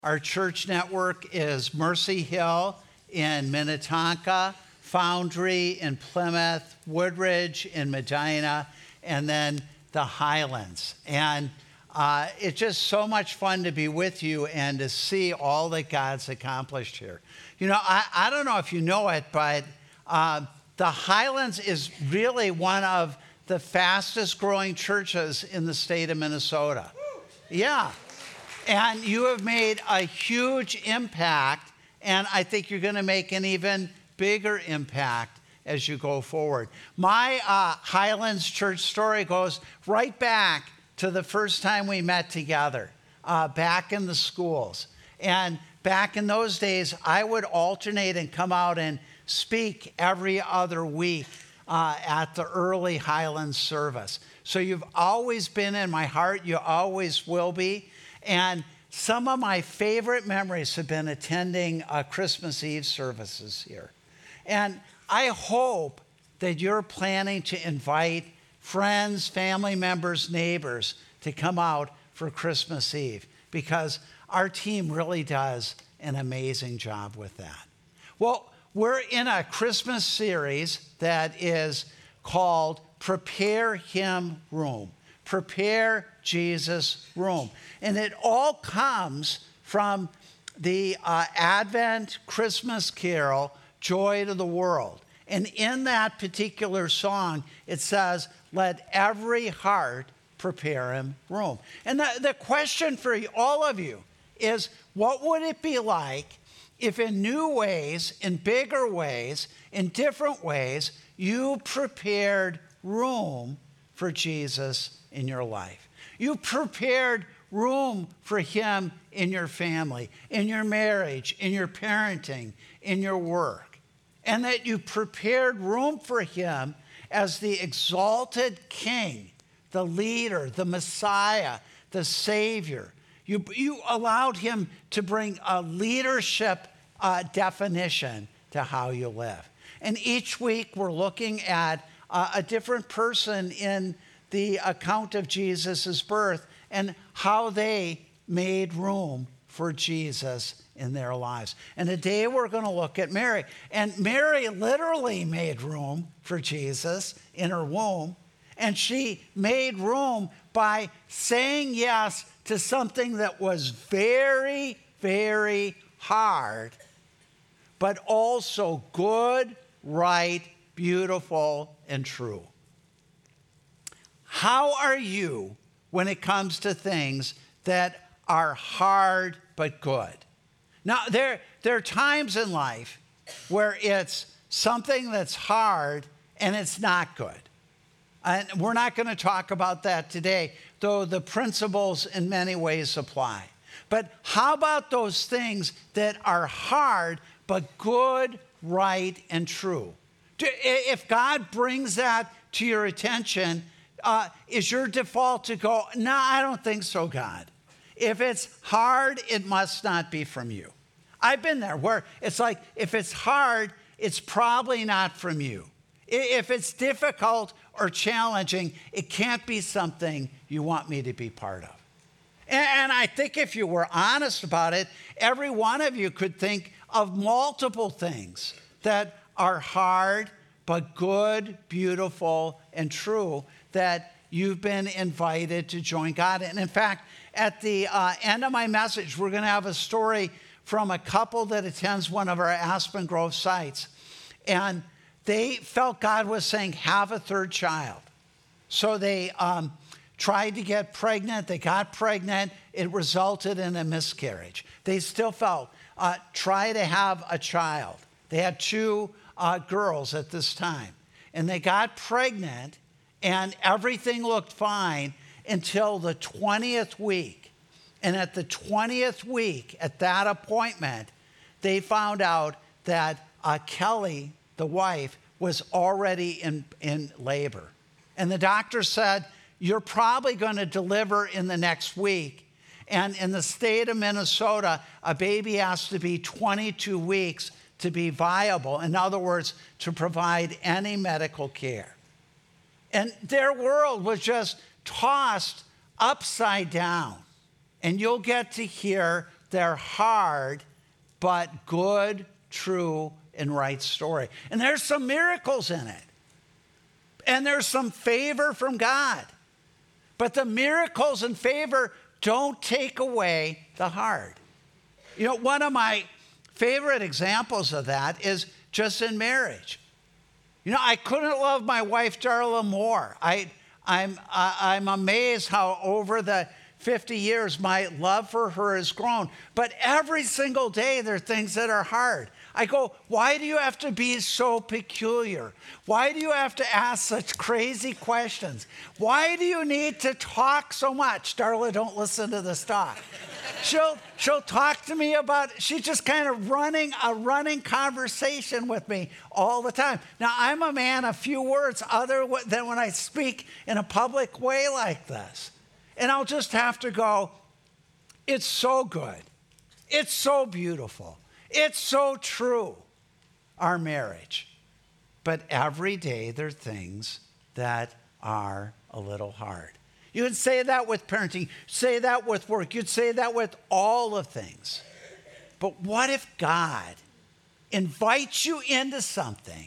Our church network is Mercy Hill in Minnetonka, Foundry in Plymouth, Woodridge in Medina, and then the Highlands. And it's just so much fun to be with you and to see all that God's accomplished here. You know, I don't know if you know it, but the Highlands is really one of the fastest growing churches in the state of Minnesota. Yeah. And you have made a huge impact, and I think you're going to make an even bigger impact as you go forward. My Highlands church story goes right back to the first time we met together, back in the schools. And back in those days, I would alternate and come out and speak every other week at the early Highlands service. So you've always been in my heart. You always will be. And some of my favorite memories have been attending Christmas Eve services here. And I hope that you're planning to invite friends, family members, neighbors to come out for Christmas Eve, because our team really does an amazing job with that. Well, we're in a Christmas series that is called Prepare Him Room. Prepare Jesus Room. And it all comes from the Advent Christmas carol, Joy to the World. And in that particular song, it says, let every heart prepare him room. And the question for all of you is, what would it be like if in new ways, in bigger ways, in different ways, you prepared room for Jesus in your life? You prepared room for him in your family, in your marriage, in your parenting, in your work. And that you prepared room for him as the exalted King, the leader, the Messiah, the Savior. You allowed him to bring a leadership definition to how you live. And each week we're looking at a different person in the account of Jesus' birth and how they made room for Jesus in their lives. And today we're going to look at Mary. And Mary literally made room for Jesus in her womb. And she made room by saying yes to something that was very, very hard, but also good, right, beautiful, and true. How are you when it comes to things that are hard but good? Now, there are times in life where it's something that's hard and it's not good. And we're not going to talk about that today, though the principles in many ways apply. But how about those things that are hard but good, right, and true? If God brings that to your attention, is your default to go, no, I don't think so, God. If it's hard, it must not be from you. I've been there where it's like, if it's hard, it's probably not from you. If it's difficult or challenging, it can't be something you want me to be part of. And I think if you were honest about it, every one of you could think of multiple things that are hard, but good, beautiful, and true, that you've been invited to join God. And in fact, at the end of my message, we're going to have a story from a couple that attends one of our Aspen Grove sites. And they felt God was saying, have a third child. So they tried to get pregnant. They got pregnant. It resulted in a miscarriage. They still felt, try to have a child. They had two girls at this time. And they got pregnant, and everything looked fine until the 20th week. And at the 20th week, at that appointment, they found out that Kelly, the wife, was already in labor. And the doctor said, you're probably going to deliver in the next week. And in the state of Minnesota, a baby has to be 22 weeks to be viable. In other words, to provide any medical care. And their world was just tossed upside down. And you'll get to hear their hard but good, true, and right story. And there's some miracles in it. And there's some favor from God. But the miracles and favor don't take away the hard. You know, one of my favorite examples of that is just in marriage. You know, I couldn't love my wife, Darla, more. I'm amazed how over the 50 years my love for her has grown. But every single day there are things that are hard. I go, why do you have to be so peculiar? Why do you have to ask such crazy questions? Why do you need to talk so much? Darla, don't listen to this talk. She'll talk to me about, she's just kind of running a running conversation with me all the time. Now, I'm a man of few words other than when I speak in a public way like this. And I'll just have to go, it's so good. It's so beautiful. It's so true, our marriage. But every day there are things that are a little hard. You would say that with parenting, say that with work, you'd say that with all of things. But what if God invites you into something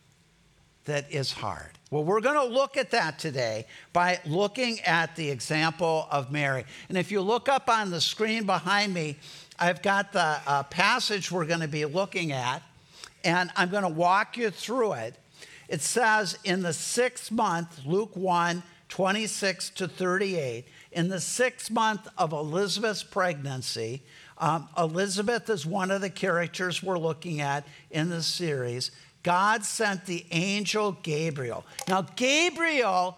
that is hard? Well, we're going to look at that today by looking at the example of Mary. And if you look up on the screen behind me, I've got the passage we're going to be looking at, and I'm going to walk you through it. It says in the 6th month, Luke 1, 26 to 38, in the 6th month of Elizabeth's pregnancy, Elizabeth is one of the characters we're looking at in the series. God sent the angel Gabriel. Now, Gabriel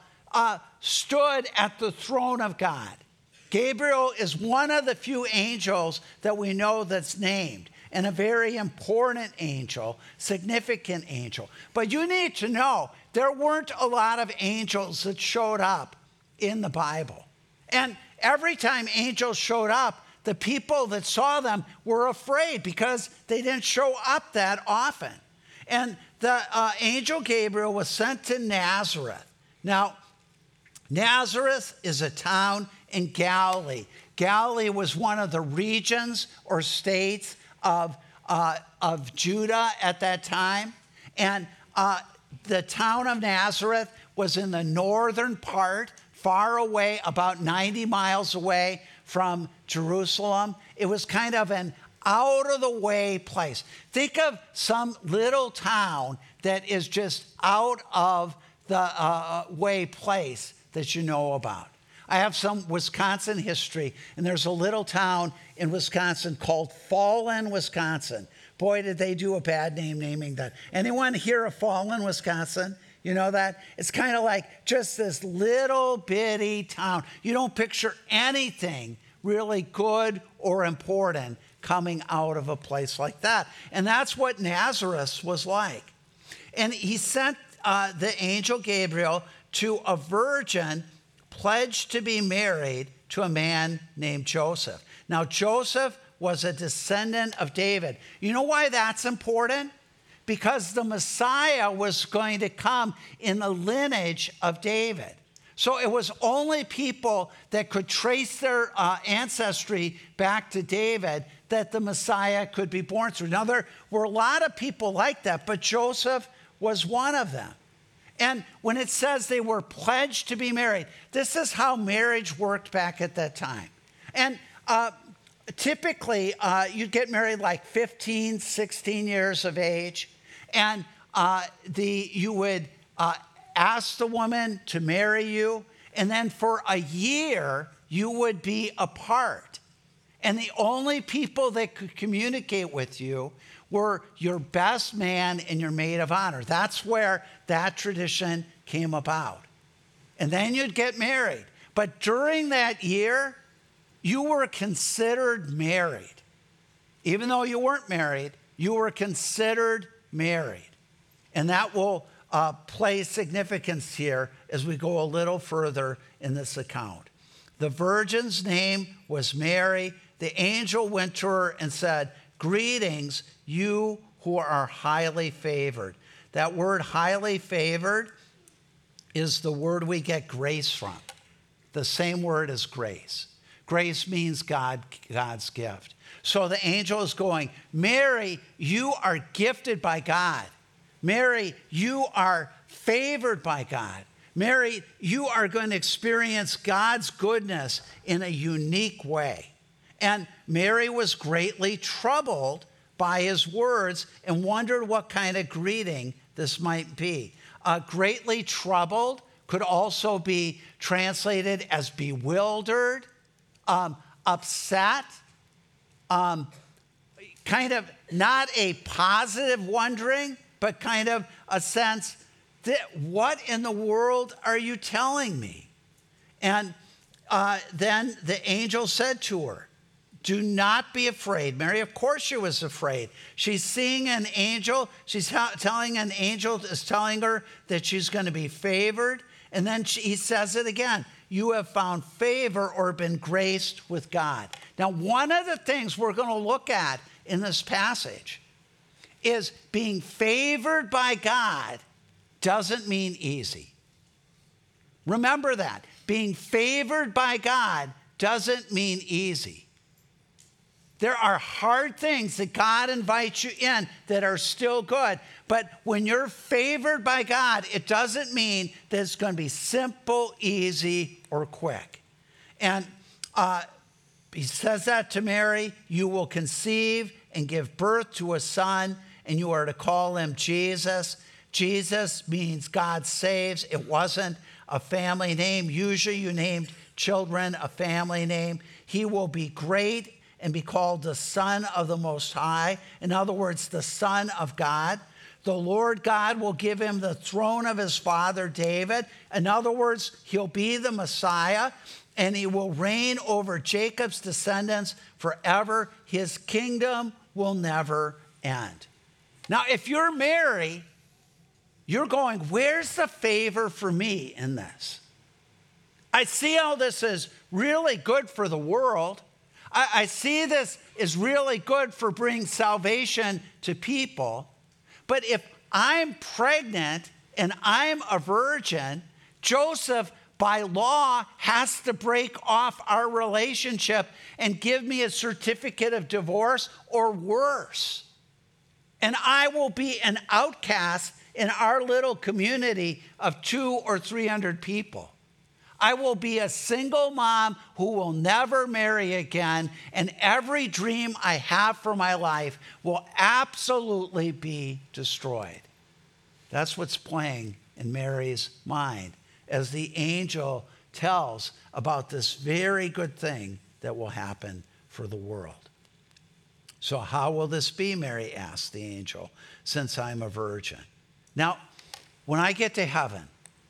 stood at the throne of God. Gabriel is one of the few angels that we know that's named, and a very important angel, significant angel. But you need to know, there weren't a lot of angels that showed up in the Bible. And every time angels showed up, the people that saw them were afraid because they didn't show up that often. And the angel Gabriel was sent to Nazareth. Now, Nazareth is a town in Galilee. Galilee was one of the regions or states of Judah at that time. And the town of Nazareth was in the northern part, far away, about 90 miles away from Jerusalem. It was kind of an out-of-the-way place. Think of some little town that is just out of the way place that you know about. I have some Wisconsin history, and there's a little town in Wisconsin called Fallon, Wisconsin. Boy, did they do a bad name naming that. Anyone hear of Fallon, Wisconsin? You know that? It's kind of like just this little bitty town. You don't picture anything really good or important coming out of a place like that. And that's what Nazareth was like. And he sent the angel Gabriel to a virgin pledged to be married to a man named Joseph. Now, Joseph was a descendant of David. You know why that's important? Because the Messiah was going to come in the lineage of David. So it was only people that could trace their ancestry back to David that the Messiah could be born through. Now, there were a lot of people like that, but Joseph was one of them. And when it says they were pledged to be married, this is how marriage worked back at that time. And typically, you'd get married like 15, 16 years of age. And you would ask the woman to marry you. And then for a year, you would be apart. And the only people that could communicate with you were your best man and your maid of honor. That's where that tradition came about. And then you'd get married. But during that year, you were considered married. Even though you weren't married, you were considered married. And that will play significance here as we go a little further in this account. The virgin's name was Mary. The angel went to her and said, "Greetings, you who are highly favored." That word highly favored is the word we get grace from. The same word as grace. Grace means God's gift. So the angel is going, Mary, you are gifted by God. Mary, you are favored by God. Mary, you are going to experience God's goodness in a unique way. And Mary was greatly troubled by his words and wondered what kind of greeting this might be. Greatly troubled could also be translated as bewildered, upset, kind of not a positive wondering, but kind of a sense that what in the world are you telling me? And then the angel said to her, do not be afraid. Mary, of course she was afraid. She's seeing an angel. She's telling an angel is telling her that she's going to be favored. And then he says it again. You have found favor or been graced with God. Now, one of the things we're going to look at in this passage is being favored by God doesn't mean easy. Remember that. Being favored by God doesn't mean easy. There are hard things that God invites you in that are still good. But when you're favored by God, it doesn't mean that it's going to be simple, easy, or quick. And he says that to Mary, you will conceive and give birth to a son, and you are to call him Jesus. Jesus means God saves. It wasn't a family name. Usually you named children a family name. He will be great and be called the Son of the Most High. In other words, the Son of God. The Lord God will give him the throne of his father David. In other words, he'll be the Messiah, and he will reign over Jacob's descendants forever. His kingdom will never end. Now, if you're Mary, you're going, where's the favor for me in this? I see how this is really good for the world. I see this is really good for bringing salvation to people. But if I'm pregnant and I'm a virgin, Joseph, by law, has to break off our relationship and give me a certificate of divorce or worse. And I will be an outcast in our little community of 200 or 300 people. I will be a single mom who will never marry again, and every dream I have for my life will absolutely be destroyed. That's what's playing in Mary's mind as the angel tells about this very good thing that will happen for the world. So how will this be, Mary asked the angel, since I'm a virgin? Now, when I get to heaven,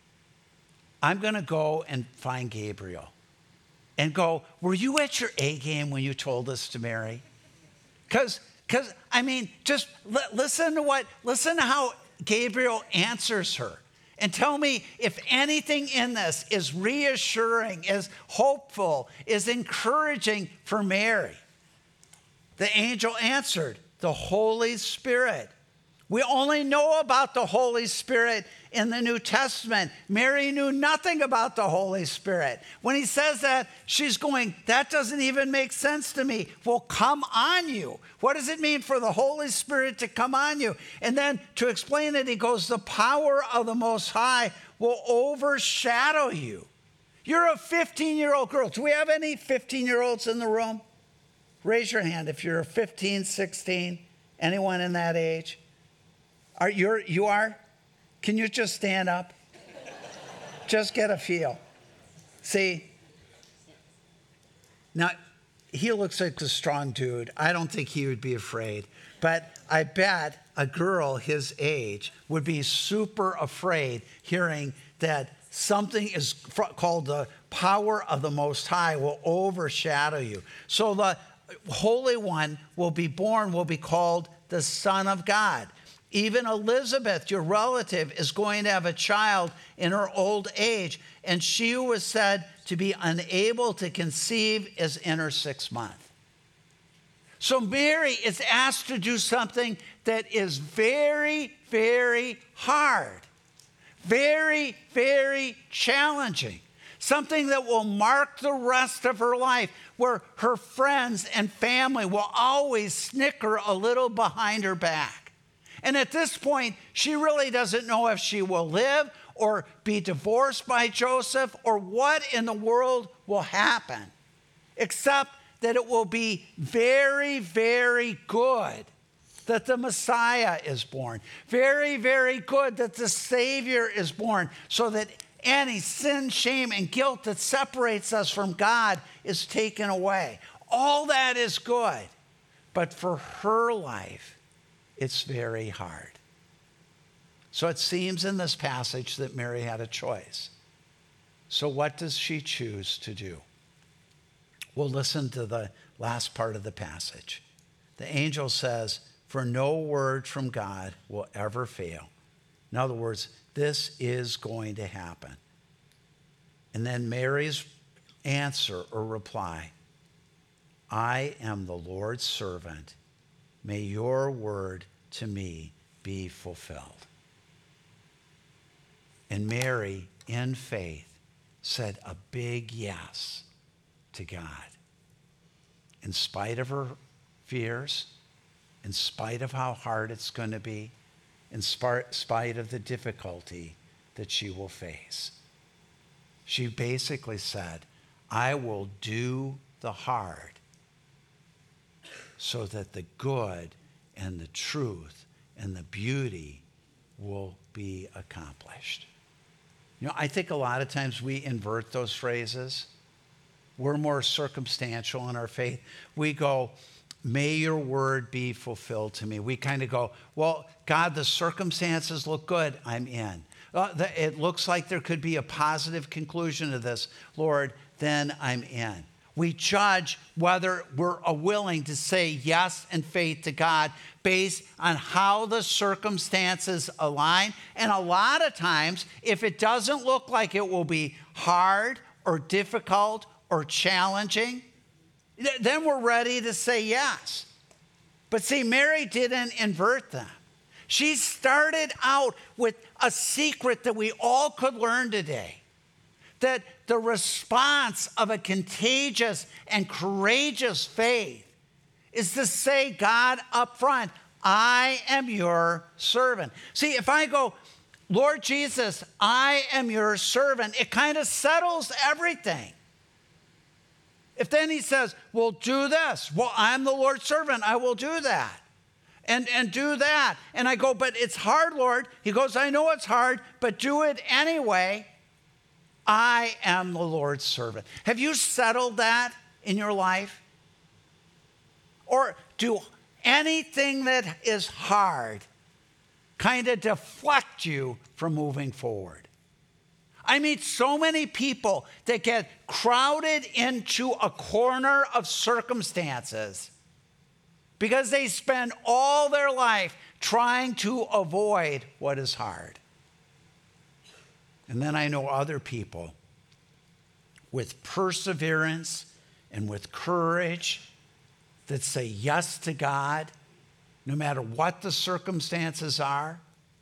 I'm going to go and find Gabriel and go, were you at your A game when you told this to Mary? Because I mean, just listen to how Gabriel answers her. And tell me if anything in this is reassuring, is hopeful, is encouraging for Mary. The angel answered, the Holy Spirit. We only know about the Holy Spirit in the New Testament. Mary knew nothing about the Holy Spirit. When he says that, she's going, that doesn't even make sense to me. Well, come on you. What does it mean for the Holy Spirit to come on you? And then to explain it, he goes, the power of the Most High will overshadow you. You're a 15-year-old girl. Do we have any 15-year-olds in the room? Raise your hand if you're 15, 16, anyone in that age. You are? Can you just stand up? Just get a feel. See? Now, he looks like a strong dude. I don't think he would be afraid. But I bet a girl his age would be super afraid hearing that something is called the power of the Most High will overshadow you. So the Holy One will be born, will be called the Son of God. Even Elizabeth, your relative, is going to have a child in her old age, and she who was said to be unable to conceive is in her 6th month. So Mary is asked to do something that is very, very hard, very, very challenging, something that will mark the rest of her life, where her friends and family will always snicker a little behind her back. And at this point, she really doesn't know if she will live or be divorced by Joseph or what in the world will happen, except that it will be very, very good that the Messiah is born. Very, very good that the Savior is born, so that any sin, shame, and guilt that separates us from God is taken away. All that is good. But for her life, it's very hard. So it seems in this passage that Mary had a choice. So what does she choose to do? Well, listen to the last part of the passage. The angel says, "For no word from God will ever fail." In other words, this is going to happen. And then Mary's answer or reply, "I am the Lord's servant. May your word to me be fulfilled." And Mary, in faith, said a big yes to God. In spite of her fears, in spite of how hard it's going to be, in spite of the difficulty that she will face. She basically said, "I will do the hard so that the good and the truth and the beauty will be accomplished." You know, I think a lot of times we invert those phrases. We're more circumstantial in our faith. We go, "May your word be fulfilled to me." We kind of go, "Well, God, the circumstances look good. I'm in. It looks like there could be a positive conclusion to this. Lord, then I'm in." We judge whether we're willing to say yes in faith to God based on how the circumstances align. And a lot of times, if it doesn't look like it will be hard or difficult or challenging, then we're ready to say yes. But see, Mary didn't invert them. She started out with a secret that we all could learn today. That the response of a contagious and courageous faith is to say, God, up front, "I am your servant." See, if I go, "Lord Jesus, I am your servant," it kind of settles everything. If then he says, "Well, do this." "Well, I'm the Lord's servant. I will do that. And do that." And I go, "But it's hard, Lord." He goes, "I know it's hard, but do it anyway." I am the Lord's servant. Have you settled that in your life? Or do anything that is hard kind of deflect you from moving forward? I meet so many people that get crowded into a corner of circumstances because they spend all their life trying to avoid what is hard. And then I know other people with perseverance and with courage that say yes to God, no matter what the circumstances are.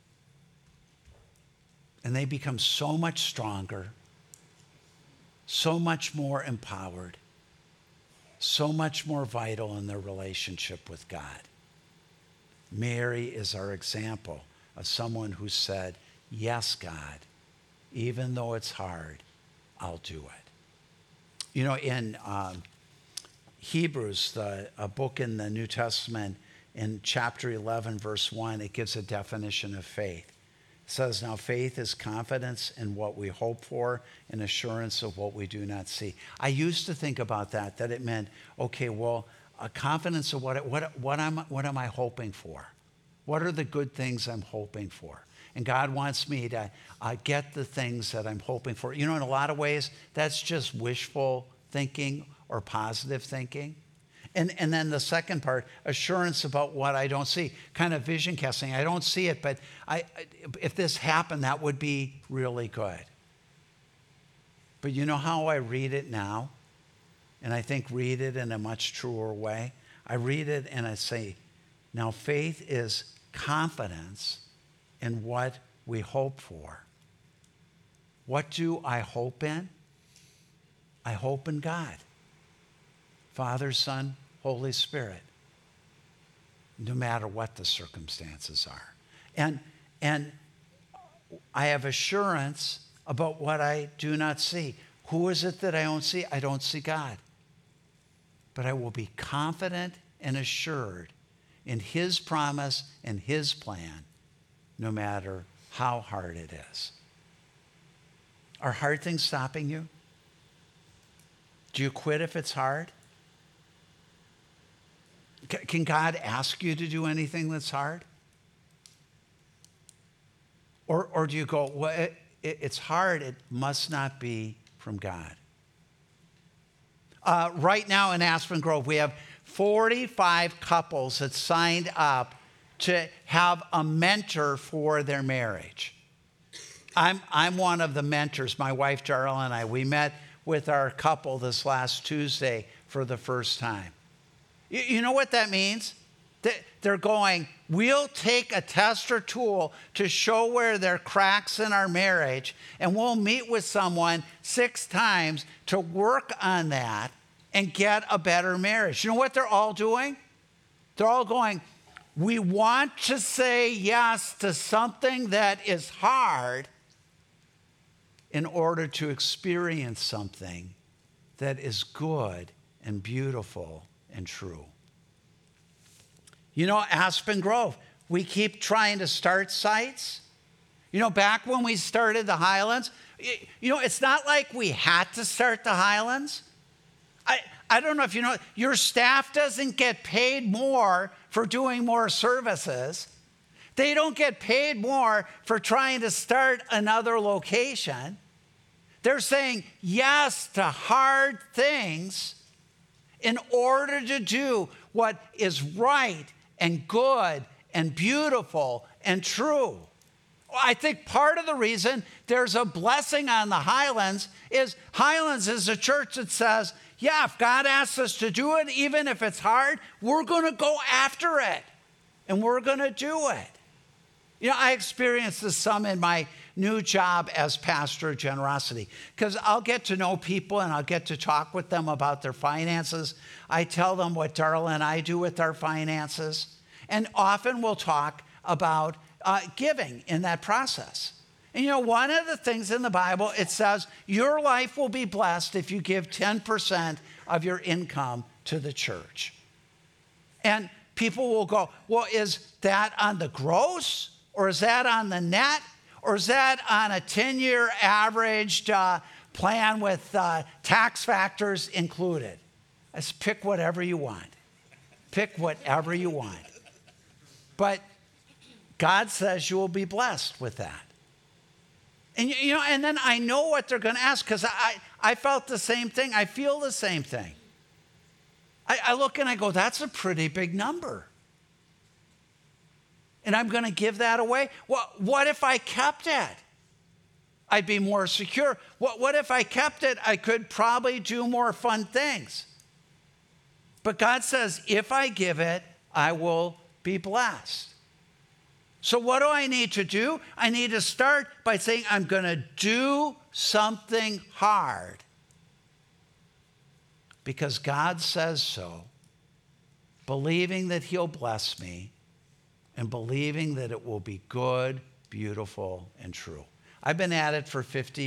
And they become so much stronger, so much more empowered, so much more vital in their relationship with God. Mary is our example of someone who said, "Yes, God, even though it's hard, I'll do it." You know, in Hebrews, a book in the New Testament, in chapter 11, verse 1, it gives a definition of faith. It says, "Now faith is confidence in what we hope for and assurance of what we do not see." I used to think about that it meant, okay, well, a confidence of what am I hoping for? What are the good things I'm hoping for? And God wants me to get the things that I'm hoping for. You know, in a lot of ways, that's just wishful thinking or positive thinking. And then the second part, assurance about what I don't see, kind of vision casting. I don't see it, but if this happened, that would be really good. But you know how I read it now? And I think read it in a much truer way. I read it and I say, now faith is confidence in what we hope for. What do I hope in? I hope in God, Father, Son, Holy Spirit, no matter what the circumstances are. And I have assurance about what I do not see. Who is it that I don't see? I don't see God. But I will be confident and assured in his promise and his plan, no matter how hard it is. Are hard things stopping you? Do you quit if it's hard? Can God ask you to do anything that's hard? Or do you go, well, it's hard, it must not be from God? Right now in Aspen Grove, we have 45 couples that signed up to have a mentor for their marriage. I'm one of the mentors. My wife, Darla, and I, we met with our couple this last Tuesday for the first time. You know what that means? They're going, we'll take a test or tool to show where there are cracks in our marriage, and we'll meet with someone 6 times to work on that and get a better marriage. You know what they're all doing? They're all going, we want to say yes to something that is hard in order to experience something that is good and beautiful and true. You know, Aspen Grove, we keep trying to start sites. You know, back when we started the Highlands, you know, it's not like we had to start the Highlands. I don't know if you know, your staff doesn't get paid more for doing more services. They don't get paid more for trying to start another location. They're saying yes to hard things in order to do what is right and good and beautiful and true. I think part of the reason there's a blessing on the Highlands is a church that says, yeah, if God asks us to do it, even if it's hard, we're going to go after it and we're going to do it. You know, I experienced this some in my new job as pastor of generosity, because I'll get to know people and I'll get to talk with them about their finances. I tell them what Darla and I do with our finances, and often we'll talk about giving in that process. And you know, one of the things in the Bible, it says your life will be blessed if you give 10% of your income to the church. And people will go, well, is that on the gross? Or is that on the net? Or is that on a 10-year averaged plan with tax factors included? Let's pick whatever you want. Pick whatever you want. But God says you will be blessed with that. And you know, and then I know what they're going to ask, because I felt the same thing. I feel the same thing. I look and I go, that's a pretty big number. And I'm going to give that away? What if I kept it? I'd be more secure. What if I kept it? I could probably do more fun things. But God says, if I give it, I will be blessed. So what do I need to do? I need to start by saying, I'm going to do something hard because God says so, believing that he'll bless me, and believing that it will be good, beautiful, and true. I've been at it for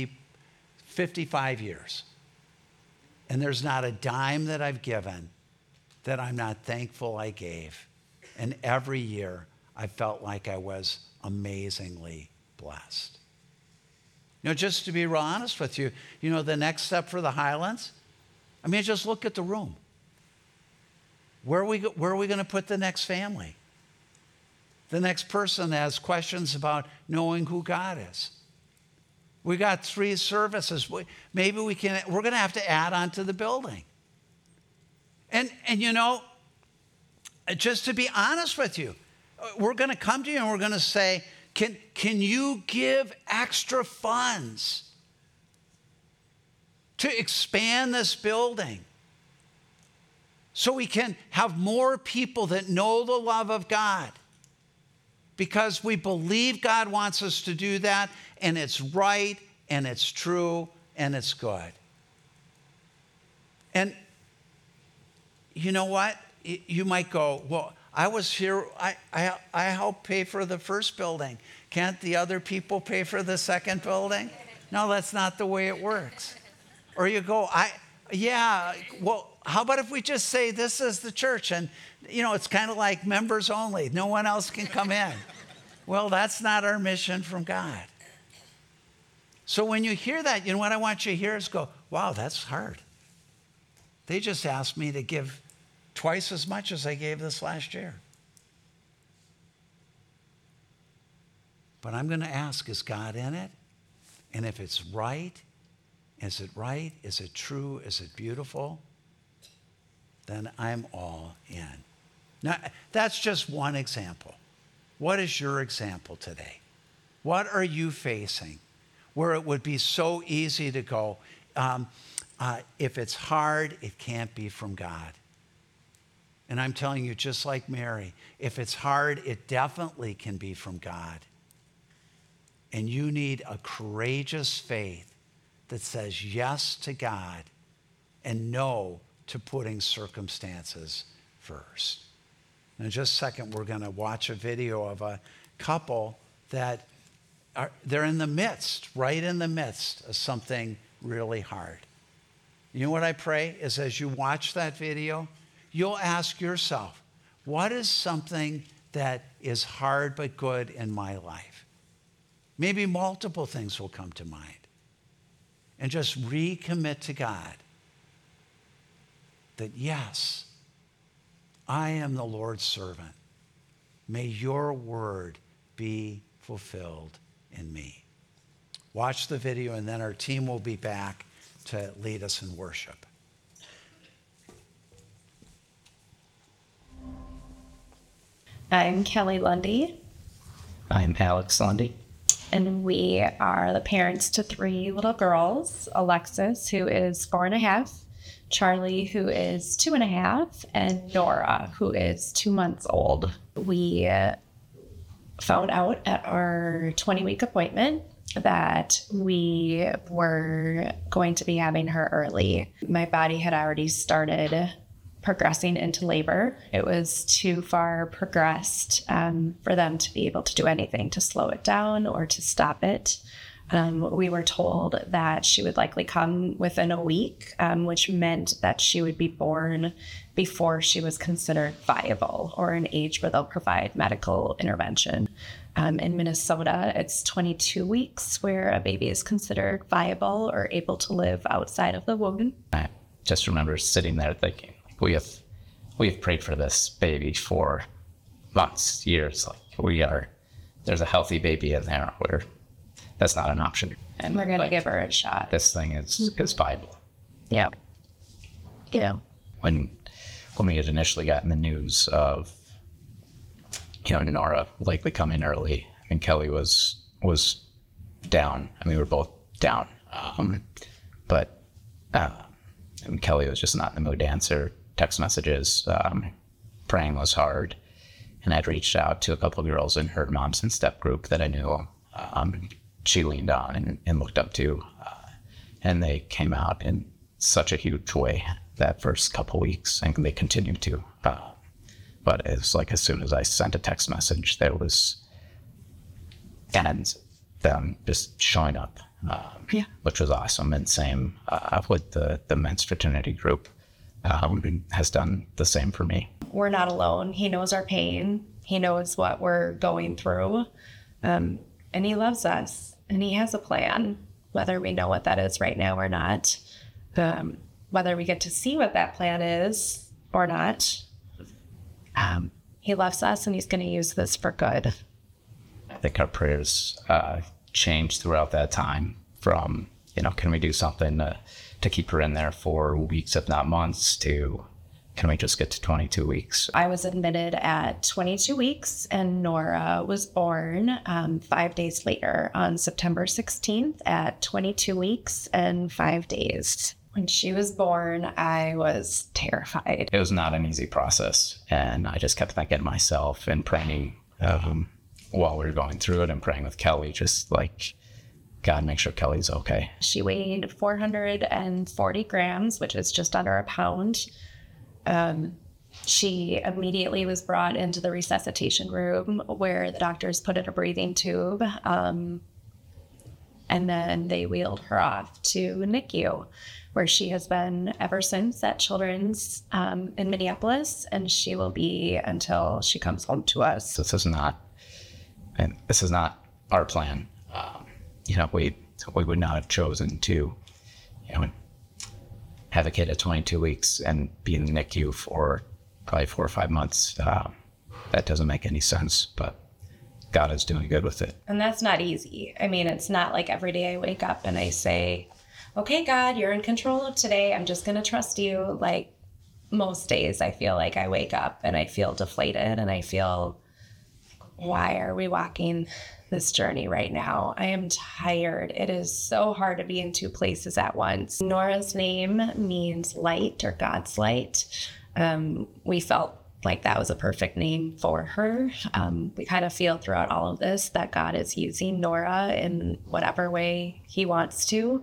55 years. And there's not a dime that I've given that I'm not thankful I gave. And every year, I felt like I was amazingly blessed. You know, just to be real honest with you, you know, the next step for the Highlands, I mean, just look at the room. Where are we going to put the next family? The next person that has questions about knowing who God is. We got 3 services. Maybe we're going to have to add on to the building. And you know, just to be honest with you, we're going to come to you and we're going to say, can you give extra funds to expand this building so we can have more people that know the love of God? Because we believe God wants us to do that, and it's right, and it's true, and it's good. And you know what? You might go, well, I was here, I helped pay for the first building. Can't the other people pay for the second building? No, that's not the way it works. Or you go, well, how about if we just say this is the church and, it's kind of like members only. No one else can come in. Well, that's not our mission from God. So when you hear that, what I want you to hear is go, wow, that's hard. They just asked me to give twice as much as I gave this last year. But I'm going to ask, is God in it? And if it's right? Is it true? Is it beautiful? Then I'm all in. Now, that's just one example. What is your example today? What are you facing where it would be so easy to go, if it's hard, it can't be from God? And I'm telling you, just like Mary, if it's hard, it definitely can be from God. And you need a courageous faith that says yes to God and no to putting circumstances first. In just a second, we're going to watch a video of a couple that they're right in the midst of something really hard. You know what I pray is as you watch that video, you'll ask yourself, what is something that is hard but good in my life? Maybe multiple things will come to mind. And just recommit to God that, yes, I am the Lord's servant. May your word be fulfilled in me. Watch the video, and then our team will be back to lead us in worship. I'm Kelly Lundy. I'm Alex Lundy. And we are the parents to 3 little girls, Alexis, who is 4.5, Charlie, who is 2.5, and Nora, who is 2 months old. We found out at our 20-week appointment that we were going to be having her early. My body had already started progressing into labor. It was too far progressed for them to be able to do anything to slow it down or to stop it. We were told that she would likely come within a week, which meant that she would be born before she was considered viable or an age where they'll provide medical intervention. In Minnesota, it's 22 weeks where a baby is considered viable or able to live outside of the womb. I just remember sitting there thinking, we have prayed for this baby for months, years. There's a healthy baby in there where that's not an option. And we're going to give her a shot. This thing is viable. Yeah. When we had initially gotten the news of, Nora likely coming early, Kelly was down. we were both down. But Kelly was just not in the mood to answer text messages. Praying was hard. And I'd reached out to a couple of girls in her moms and step group that I knew. She leaned on and looked up to. And they came out in such a huge way that first couple weeks, and they continued to. But it was like as soon as I sent a text message, there was, and them just showing up, which was awesome. And same with the men's fraternity group, has done the same for me. We're not alone. He knows our pain. He knows what we're going through. And he loves us. And he has a plan, whether we know what that is right now or not. Whether we get to see what that plan is or not. He loves us, and he's going to use this for good. I think our prayers changed throughout that time from, can we do something to keep her in there for weeks, if not months, to can we just get to 22 weeks? I was admitted at 22 weeks, and Nora was born 5 days later on September 16th at 22 weeks and 5 days. When she was born, I was terrified. It was not an easy process, and I just kept thinking to myself and praying while we were going through it and praying with Kelly, just like, God make sure Kelly's okay. She weighed 440 grams, which is just under a pound. She immediately was brought into the resuscitation room where the doctors put in a breathing tube. And then they wheeled her off to NICU, where she has been ever since at Children's in Minneapolis, and she will be until she comes home to us. This is not our plan. We would not have chosen to, have a kid at 22 weeks and be in the NICU for probably 4 or 5 months. That doesn't make any sense, but God is doing good with it. And that's not easy. I mean, it's not like every day I wake up and I say, okay, God, you're in control of today. I'm just going to trust you. Like most days, I feel like I wake up and I feel deflated and I feel, why are we walking this journey right now? I am tired. It is so hard to be in 2 places at once. Nora's name means light or God's light. We felt like that was a perfect name for her. We kind of feel throughout all of this that God is using Nora in whatever way he wants to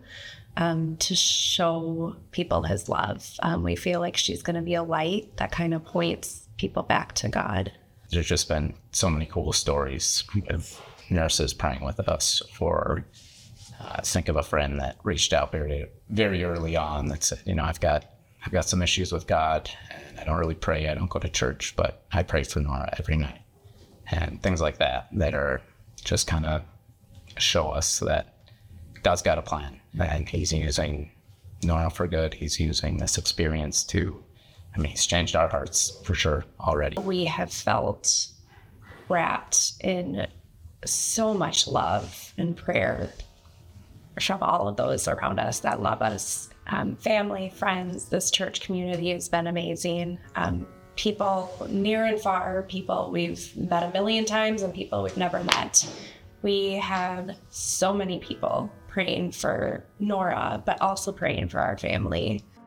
show people his love. We feel like she's going to be a light that kind of points people back to God. There's just been so many cool stories of nurses praying with us for, think of a friend that reached out very, very early on that said, I've got some issues with God and I don't really pray. I don't go to church, but I pray for Nora every night. And things like that are just kind of show us that God's got a plan and he's using Nora for good. He's using this experience he's changed our hearts for sure already. We have felt wrapped in so much love and prayer from all of those around us that love us. Family, friends, this church community has been amazing. People near and far, people we've met a million times and people we've never met. We have so many people praying for Nora, but also praying for our family.